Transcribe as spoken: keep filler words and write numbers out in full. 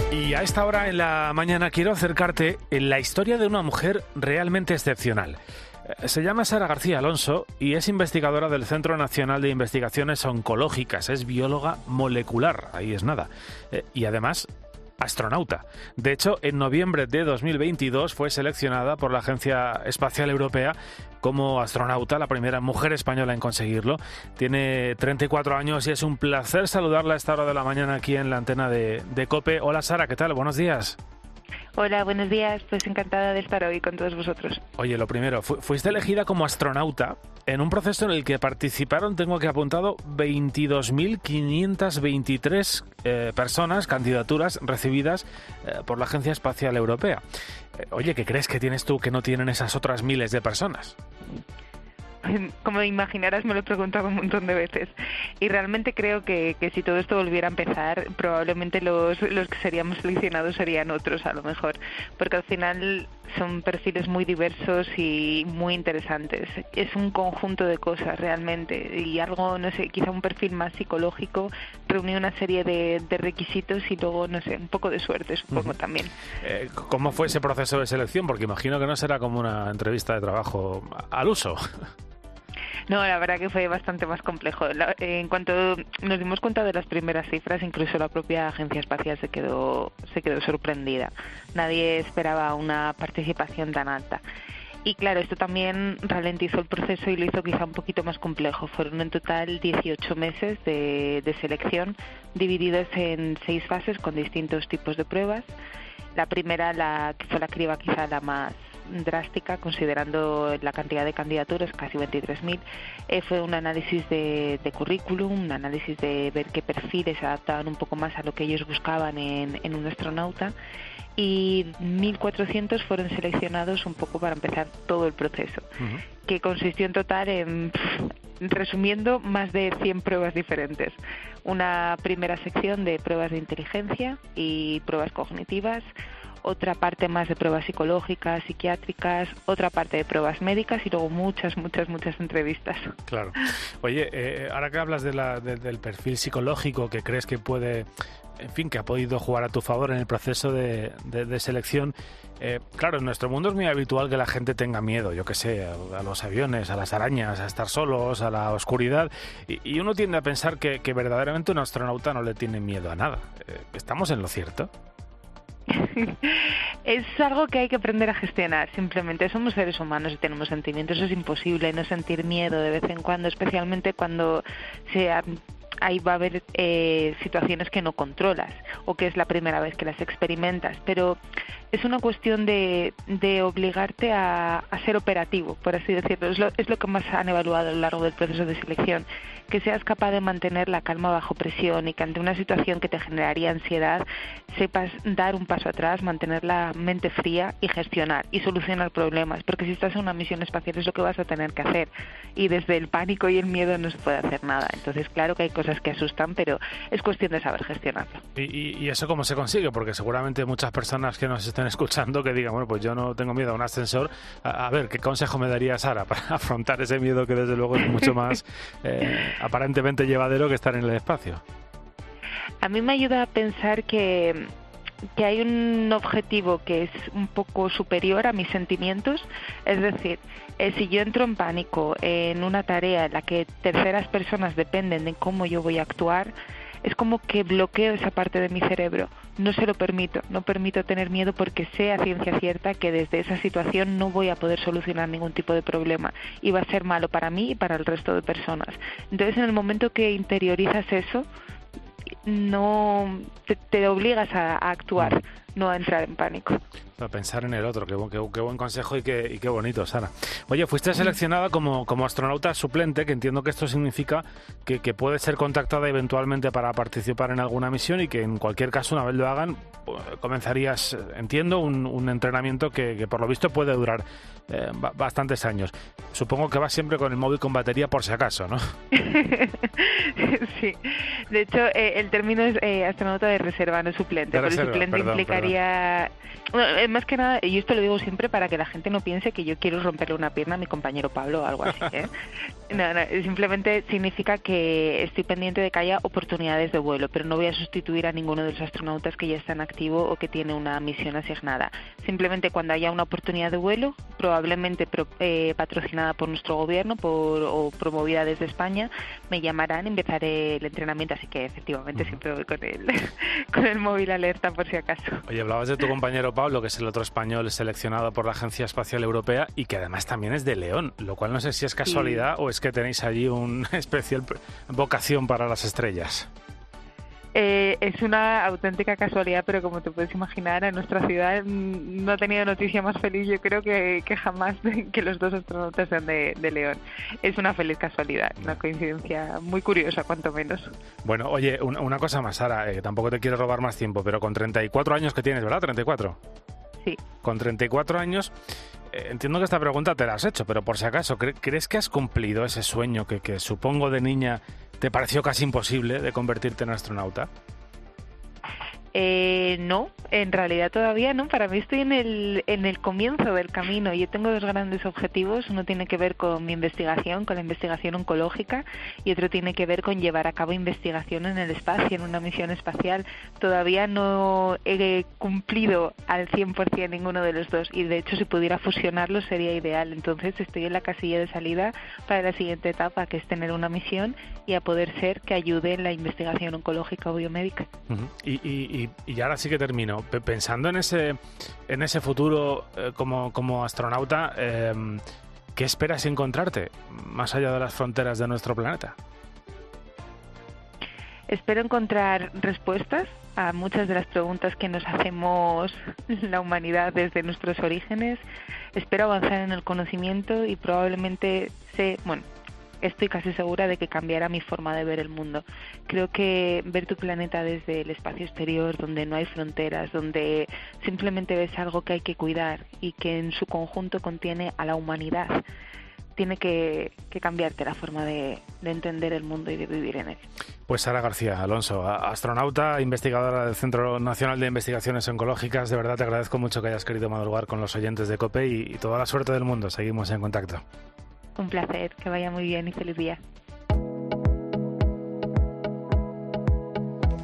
Y a esta hora en la mañana quiero acercarte en la historia de una mujer realmente excepcional. Se llama Sara García Alonso y es investigadora del Centro Nacional de Investigaciones Oncológicas. Es bióloga molecular, ahí es nada. Y además, astronauta. De hecho, en noviembre de dos mil veintidós fue seleccionada por la Agencia Espacial Europea como astronauta, la primera mujer española en conseguirlo. Tiene treinta y cuatro años y es un placer saludarla a esta hora de la mañana aquí en la antena de, de COPE. Hola Sara, ¿qué tal? Buenos días. Hola, buenos días. Pues encantada de estar hoy con todos vosotros. Oye, lo primero, fu fuiste elegida como astronauta en un proceso en el que participaron, tengo aquí apuntado, veintidós mil quinientas veintitrés eh, personas, candidaturas recibidas eh, por la Agencia Espacial Europea. Eh, oye, ¿qué crees que tienes tú que no tienen esas otras miles de personas? Como imaginarás, me lo he preguntado un montón de veces y realmente creo que, que si todo esto volviera a empezar, probablemente los, los que seríamos seleccionados serían otros a lo mejor, porque al final son perfiles muy diversos y muy interesantes. Es un conjunto de cosas realmente y algo, no sé, quizá un perfil más psicológico, reunir una serie de, de requisitos y luego, no sé, un poco de suerte, supongo. Uh-huh. También. Eh, ¿Cómo fue ese proceso de selección? Porque imagino que no será como una entrevista de trabajo al uso. No, la verdad que fue bastante más complejo. La, en cuanto nos dimos cuenta de las primeras cifras, incluso la propia Agencia Espacial se quedó, se quedó sorprendida. Nadie esperaba una participación tan alta. Y claro, esto también ralentizó el proceso y lo hizo quizá un poquito más complejo. Fueron en total dieciocho meses de, de selección, divididos en seis fases con distintos tipos de pruebas. La primera, la que fue la criba quizá la más drástica, considerando la cantidad de candidaturas, casi veintitrés mil, eh, fue un análisis de, de currículum, un análisis de ver qué perfiles se adaptaban un poco más a lo que ellos buscaban en, en un astronauta, y mil cuatrocientos fueron seleccionados un poco para empezar todo el proceso, uh-huh. que consistió en total en, resumiendo, más de cien pruebas diferentes. Una primera sección de pruebas de inteligencia y pruebas cognitivas, otra parte más de pruebas psicológicas, psiquiátricas, otra parte de pruebas médicas y luego muchas, muchas, muchas entrevistas. Claro. Oye, eh, ahora que hablas de la, de, del perfil psicológico que crees que puede, en fin, que ha podido jugar a tu favor en el proceso de, de, de selección, eh, claro, en nuestro mundo es muy habitual que la gente tenga miedo, yo qué sé, a, a los aviones, a las arañas, a estar solos, a la oscuridad, y, y uno tiende a pensar que, que verdaderamente un astronauta no le tiene miedo a nada. Eh, ¿Estamos en lo cierto? Es algo que hay que aprender a gestionar, simplemente. Somos seres humanos y tenemos sentimientos. Es imposible no sentir miedo de vez en cuando, especialmente cuando sea... ahí va a haber eh, situaciones que no controlas o que es la primera vez que las experimentas, pero es una cuestión de, de obligarte a, a ser operativo, por así decirlo. Es lo, es lo que más han evaluado a lo largo del proceso de selección, que seas capaz de mantener la calma bajo presión y que ante una situación que te generaría ansiedad sepas dar un paso atrás, mantener la mente fría y gestionar y solucionar problemas, porque si estás en una misión espacial es lo que vas a tener que hacer y desde el pánico y el miedo no se puede hacer nada. Entonces claro que hay cosas que asustan, pero es cuestión de saber gestionarlo. ¿Y, y, y eso cómo se consigue? Porque seguramente muchas personas que nos estén escuchando que digan, bueno, pues yo no tengo miedo a un ascensor. A, a ver, ¿qué consejo me daría Sara para afrontar ese miedo que desde luego es mucho más eh, aparentemente llevadero que estar en el espacio? A mí me ayuda a pensar que que hay un objetivo que es un poco superior a mis sentimientos, es decir, eh, si yo entro en pánico en una tarea en la que terceras personas dependen de cómo yo voy a actuar, es como que bloqueo esa parte de mi cerebro, no se lo permito, no permito tener miedo porque sé a ciencia cierta que desde esa situación no voy a poder solucionar ningún tipo de problema y va a ser malo para mí y para el resto de personas. Entonces, en el momento que interiorizas eso, no te, te obligas a, a actuar, no a entrar en pánico. Para pensar en el otro, qué, qué, qué buen consejo y qué, y qué bonito, Sara. Oye, fuiste seleccionada como, como astronauta suplente, que entiendo que esto significa que, que puede ser contactada eventualmente para participar en alguna misión y que en cualquier caso, una vez lo hagan, comenzarías, entiendo, un, un entrenamiento que, que por lo visto puede durar eh, bastantes años. Supongo que vas siempre con el móvil con batería por si acaso, ¿no? Sí. De hecho, eh, el término es eh, astronauta de reserva, no suplente. De reserva, pero el suplente perdón, implicaría... Bueno, más que nada, y esto lo digo siempre para que la gente no piense que yo quiero romperle una pierna a mi compañero Pablo o algo así, ¿eh? No, no, simplemente significa que estoy pendiente de que haya oportunidades de vuelo, pero no voy a sustituir a ninguno de los astronautas que ya está en activo o que tiene una misión asignada. Simplemente cuando haya una oportunidad de vuelo, probablemente pro, eh, patrocinada por nuestro gobierno por, o promovida desde España, me llamarán y empezaré el entrenamiento, así que efectivamente siempre voy con el, con el móvil alerta por si acaso. Oye, hablabas de tu compañero Pablo, que es el otro español seleccionado por la Agencia Espacial Europea y que además también es de León, lo cual no sé si es casualidad sí. o es que tenéis allí una especial vocación para las estrellas. Eh, es una auténtica casualidad, pero como te puedes imaginar, en nuestra ciudad no ha tenido noticia más feliz, yo creo que, que jamás de que los dos astronautas sean de, de León. Es una feliz casualidad, una coincidencia muy curiosa, cuanto menos. Bueno, oye, una, una cosa más, Sara, eh, tampoco te quiero robar más tiempo, pero con treinta y cuatro años que tienes, ¿verdad? ¿treinta y cuatro? Sí. Con treinta y cuatro años, eh, entiendo que esta pregunta te la has hecho, pero por si acaso, ¿cre- ¿crees que has cumplido ese sueño que, que supongo de niña te pareció casi imposible de convertirte en astronauta? Eh, no, en realidad todavía no. Para mí estoy en el, en el comienzo del camino. Yo tengo dos grandes objetivos. Uno tiene que ver con mi investigación, con la investigación oncológica, y otro tiene que ver con llevar a cabo investigación en el espacio, en una misión espacial. Todavía no he cumplido al cien por ciento ninguno de los dos, y de hecho si pudiera fusionarlos sería ideal. Entonces estoy en la casilla de salida para la siguiente etapa, que es tener una misión y a poder ser que ayude en la investigación oncológica o biomédica. Uh-huh. y, y, y, y ahora sí que termino. Pensando en ese, en ese futuro eh, como, como astronauta, eh, ¿qué esperas encontrarte más allá de las fronteras de nuestro planeta? Espero encontrar respuestas a muchas de las preguntas que nos hacemos la humanidad desde nuestros orígenes. Espero avanzar en el conocimiento y probablemente sé, bueno, estoy casi segura de que cambiará mi forma de ver el mundo. Creo que ver tu planeta desde el espacio exterior, donde no hay fronteras, donde simplemente ves algo que hay que cuidar y que en su conjunto contiene a la humanidad, tiene que, que cambiarte la forma de, de entender el mundo y de vivir en él. Pues Sara García Alonso, astronauta, investigadora del Centro Nacional de Investigaciones Oncológicas, de verdad te agradezco mucho que hayas querido madrugar con los oyentes de COPE y, y toda la suerte del mundo. Seguimos en contacto. Un placer, que vaya muy bien y feliz día.